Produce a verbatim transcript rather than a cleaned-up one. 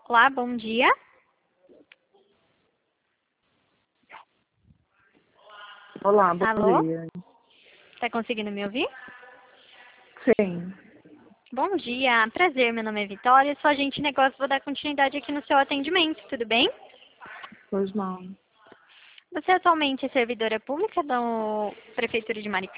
Olá, bom dia. Olá, bom Alô? dia. Está conseguindo me ouvir? Sim, Bom dia, prazer, meu nome é Vitória, sou agente de negócio, vou dar continuidade aqui no seu atendimento, tudo bem? pois não. Você atualmente é servidora pública da Prefeitura de Maricá?